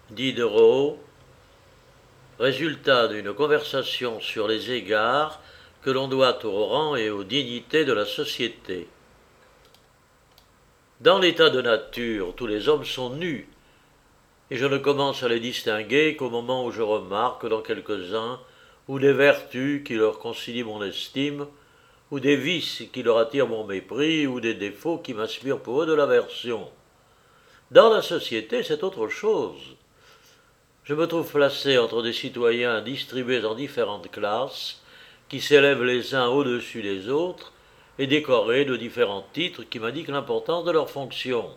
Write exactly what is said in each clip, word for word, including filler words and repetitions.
Diderot, résultat d'une conversation sur les égards que l'on doit au rang et aux dignités de la société. Dans l'état de nature, tous les hommes sont nus, et je ne commence à les distinguer qu'au moment où je remarque dans quelques-uns ou des vertus qui leur concilient mon estime, ou des vices qui leur attirent mon mépris, ou des défauts qui m'inspirent pour eux de l'aversion. Dans la société, c'est autre chose. Je me trouve placé entre des citoyens distribués en différentes classes, qui s'élèvent les uns au-dessus des autres, et décorés de différents titres qui m'indiquent l'importance de leurs fonctions.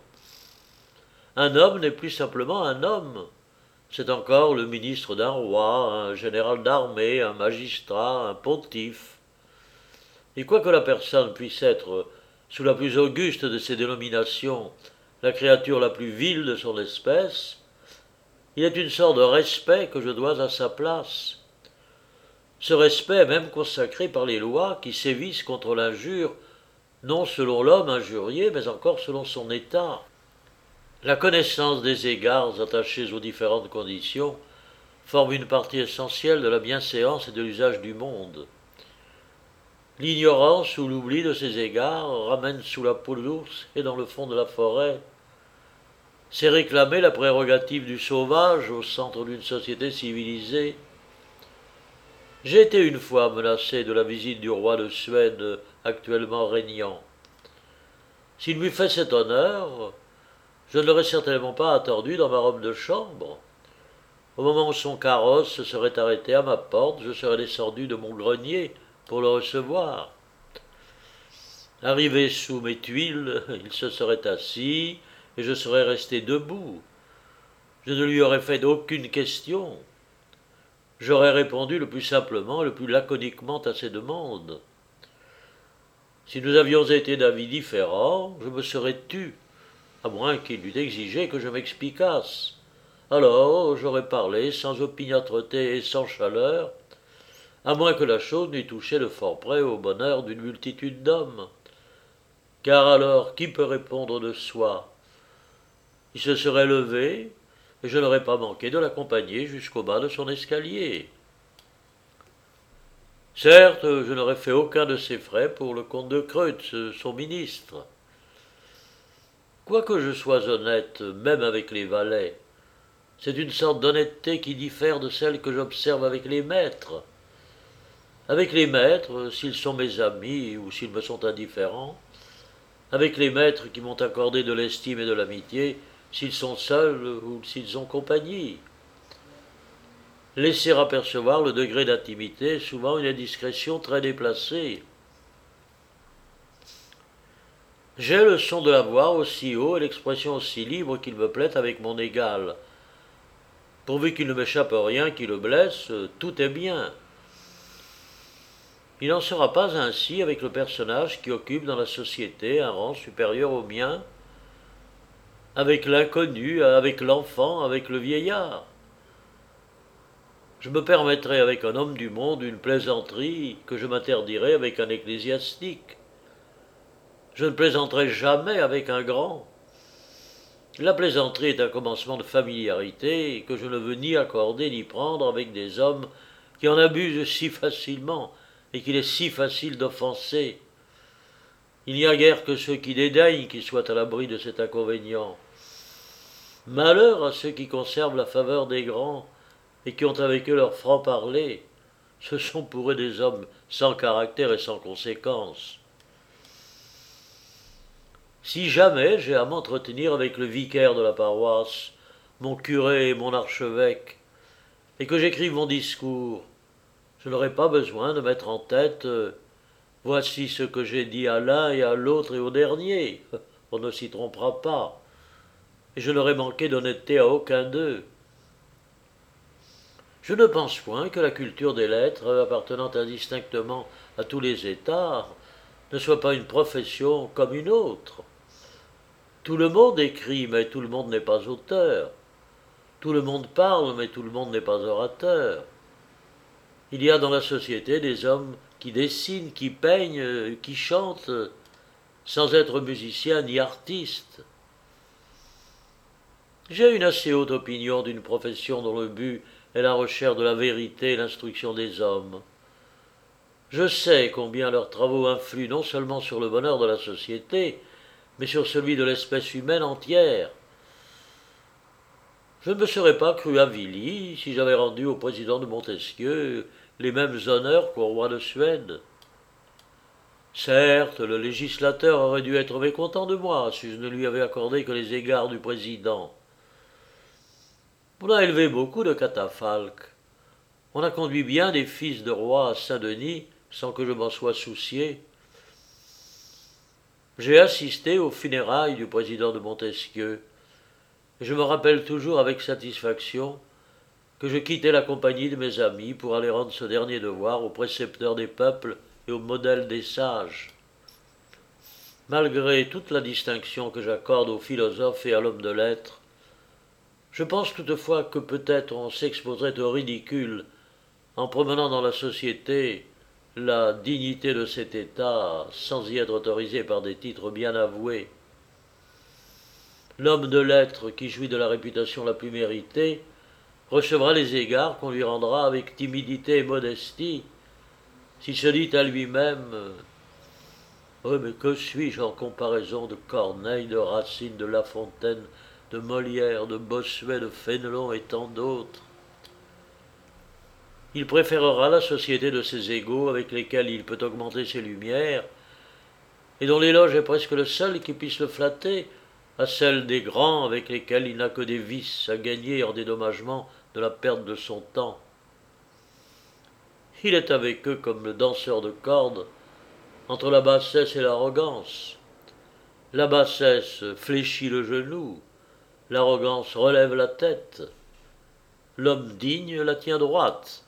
Un homme n'est plus simplement un homme. C'est encore le ministre d'un roi, un général d'armée, un magistrat, un pontife. Et quoique la personne puisse être, sous la plus auguste de ces dénominations, la créature la plus vile de son espèce, il est une sorte de respect que je dois à sa place. Ce respect est même consacré par les lois qui sévissent contre l'injure, non selon l'homme injurié, mais encore selon son état. La connaissance des égards attachés aux différentes conditions forme une partie essentielle de la bienséance et de l'usage du monde. L'ignorance ou l'oubli de ces égards ramène sous la peau de l'ours et dans le fond de la forêt. C'est réclamer la prérogative du sauvage au centre d'une société civilisée. J'ai été une fois menacé de la visite du roi de Suède actuellement régnant. S'il m'eût fait cet honneur, je ne l'aurais certainement pas attendu dans ma robe de chambre. Au moment où son carrosse se serait arrêté à ma porte, je serais descendu de mon grenier pour le recevoir. Arrivé sous mes tuiles, il se serait assis et je serais resté debout. Je ne lui aurais fait aucune question. J'aurais répondu le plus simplement, le plus laconiquement à ses demandes. Si nous avions été d'avis différents, je me serais tu, à moins qu'il eût exigé que je m'expliquasse. Alors j'aurais parlé sans opiniâtreté et sans chaleur, à moins que la chose n'eût touché de fort près au bonheur d'une multitude d'hommes. Car alors, qui peut répondre de soi? Il se serait levé, et je n'aurais pas manqué de l'accompagner jusqu'au bas de son escalier. Certes, je n'aurais fait aucun de ses frais pour le comte de Creutz, son ministre. Quoique je sois honnête, même avec les valets, c'est une sorte d'honnêteté qui diffère de celle que j'observe avec les maîtres. Avec les maîtres, s'ils sont mes amis ou s'ils me sont indifférents, avec les maîtres qui m'ont accordé de l'estime et de l'amitié, s'ils sont seuls ou s'ils ont compagnie. Laisser apercevoir le degré d'intimité, souvent une indiscrétion très déplacée. J'ai le son de la voix aussi haut et l'expression aussi libre qu'il me plaît avec mon égal. Pourvu qu'il ne m'échappe rien qui le blesse, tout est bien. Il n'en sera pas ainsi avec le personnage qui occupe dans la société un rang supérieur au mien, avec l'inconnu, avec l'enfant, avec le vieillard. Je me permettrai avec un homme du monde une plaisanterie que je m'interdirai avec un ecclésiastique. Je ne plaisanterai jamais avec un grand. La plaisanterie est un commencement de familiarité que je ne veux ni accorder ni prendre avec des hommes qui en abusent si facilement et qu'il est si facile d'offenser. Il n'y a guère que ceux qui dédaignent qui soient à l'abri de cet inconvénient. Malheur à ceux qui conservent la faveur des grands et qui ont avec eux leur franc-parler. Ce sont pour eux des hommes sans caractère et sans conséquence. Si jamais j'ai à m'entretenir avec le vicaire de la paroisse, mon curé et mon archevêque, et que j'écrive mon discours, je n'aurai pas besoin de mettre en tête euh, « voici ce que j'ai dit à l'un et à l'autre et au dernier ». On ne s'y trompera pas. Et je n'aurai manqué d'honnêteté à aucun d'eux. Je ne pense point que la culture des lettres, appartenant indistinctement à tous les États, ne soit pas une profession comme une autre. Tout le monde écrit, mais tout le monde n'est pas auteur. Tout le monde parle, mais tout le monde n'est pas orateur. Il y a dans la société des hommes qui dessinent, qui peignent, qui chantent, sans être musiciens ni artistes. J'ai une assez haute opinion d'une profession dont le but est la recherche de la vérité et l'instruction des hommes. Je sais combien leurs travaux influent non seulement sur le bonheur de la société, mais sur celui de l'espèce humaine entière. Je ne me serais pas cru avili si j'avais rendu au président de Montesquieu les mêmes honneurs qu'au roi de Suède. Certes, le législateur aurait dû être mécontent de moi si je ne lui avais accordé que les égards du président. On a élevé beaucoup de catafalques. On a conduit bien des fils de rois à Saint-Denis sans que je m'en sois soucié. J'ai assisté aux funérailles du président de Montesquieu, et je me rappelle toujours avec satisfaction que je quittais la compagnie de mes amis pour aller rendre ce dernier devoir au précepteur des peuples et au modèle des sages. Malgré toute la distinction que j'accorde aux philosophes et à l'homme de lettres, je pense toutefois que peut-être on s'exposerait au ridicule en promenant dans la société la dignité de cet État sans y être autorisé par des titres bien avoués. L'homme de lettres qui jouit de la réputation la plus méritée recevra les égards qu'on lui rendra avec timidité et modestie, s'il se dit à lui-même « Oui, mais que suis-je en comparaison de Corneille, de Racine, de La Fontaine, de Molière, de Bossuet, de Fénelon et tant d'autres ?» Il préférera la société de ses égaux avec lesquels il peut augmenter ses lumières, et dont l'éloge est presque le seul qui puisse le flatter, à celle des grands avec lesquels il n'a que des vices à gagner en dédommagement de la perte de son temps. Il est avec eux comme le danseur de cordes, entre la bassesse et l'arrogance. La bassesse fléchit le genou, l'arrogance relève la tête, l'homme digne la tient droite.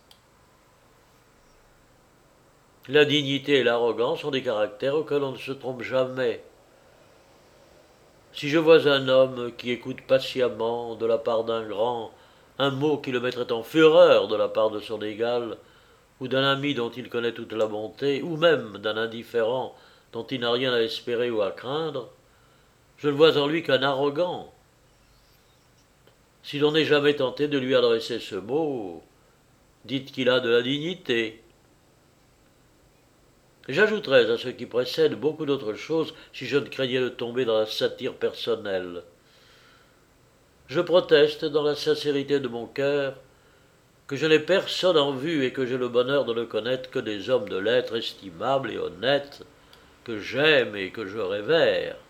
La dignité et l'arrogance sont des caractères auxquels on ne se trompe jamais. Si je vois un homme qui écoute patiemment, de la part d'un grand, un mot qui le mettrait en fureur de la part de son égal, ou d'un ami dont il connaît toute la bonté, ou même d'un indifférent dont il n'a rien à espérer ou à craindre, je ne vois en lui qu'un arrogant. Si l'on n'est jamais tenté de lui adresser ce mot, dites qu'il a de la dignité. J'ajouterais à ce qui précède beaucoup d'autres choses si je ne craignais de tomber dans la satire personnelle. Je proteste dans la sincérité de mon cœur que je n'ai personne en vue et que j'ai le bonheur de ne connaître que des hommes de lettres estimables et honnêtes, que j'aime et que je révère.